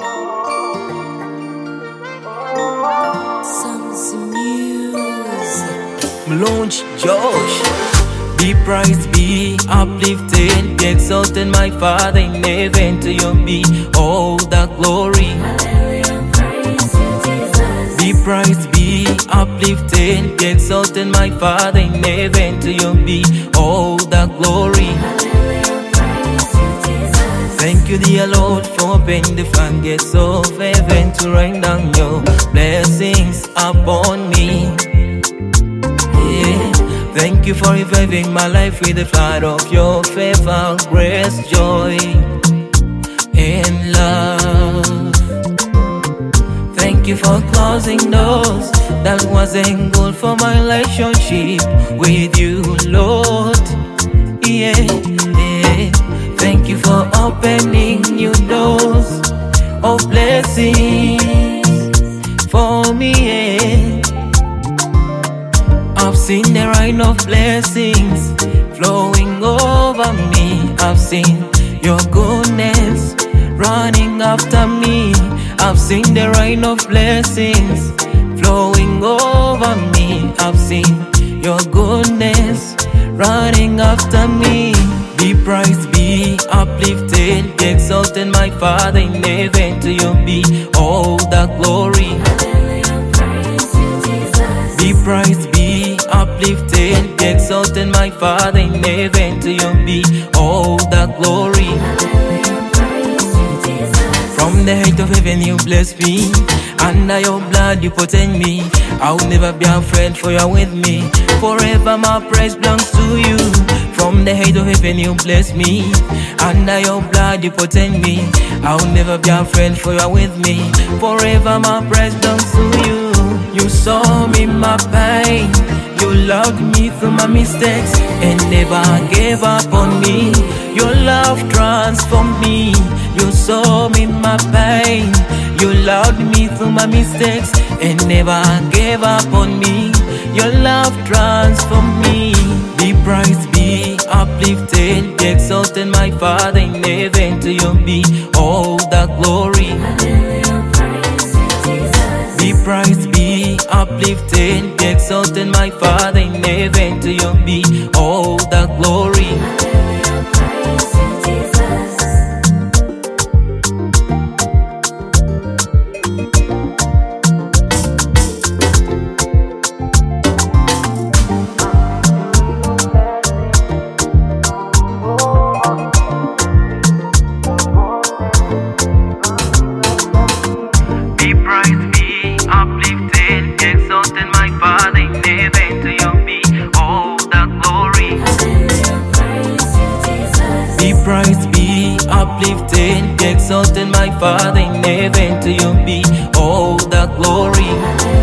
Songs and music. Malone Josh. Be praised, be uplifted, be exalted, my Father in heaven. To you be all the glory. Hallelujah, praise you, Jesus. Be praised, be uplifted, be exalted, my Father in heaven. To you be all the glory. Hallelujah, praise you, Jesus. Thank you, dear Lord, for opening the floodgates of heaven to rain down your blessings upon me. Yeah. Thank you for reviving my life with the flood of your favor, grace, joy, and love. Thank you for closing doors that wasn't good for my relationship with you, Lord. Yeah, yeah. Thank you for opening new doors of blessings for me. Yeah. I've seen the rain of blessings flowing over me. I've seen your goodness running after me. I've seen the rain of blessings flowing over me. I've seen your goodness running after me. Be praised, be uplifted, be exalted, my Father in heaven. To you be all the glory. Hallelujah, praise you, Jesus. Be praised, be uplifted, be exalted, my Father in heaven. To you be all the glory. Hallelujah, praise you, Jesus. From the height of heaven you bless me, under your blood you protect me. I'll never be afraid, for you're with me. Forever my praise belongs to you. From the height of heaven you bless me, under your blood you protect me. I'll never be afraid, for you're with me. Forever my praise belongs to you. You saw me in my pain, you loved me through my mistakes, and never gave up on me. Your love transformed me. You saw me in my pain, you loved me through my mistakes, and never gave up on me. Your love transformed me. Be praised, be uplifted, be exalted, my Father in heaven. To you be all the glory. Hallelujah, praise you, Jesus. Be praised, be uplifted, be exalted, my Father in heaven. To you be all the glory. Hallelujah, praise you, Jesus. Be praised, be uplifted, be exalted, my Father in heaven. To you be all the glory. Hallelujah, praise you, Jesus. Be praised, be uplifted, be exalted, my Father in heaven. To you be all the glory. Hallelujah.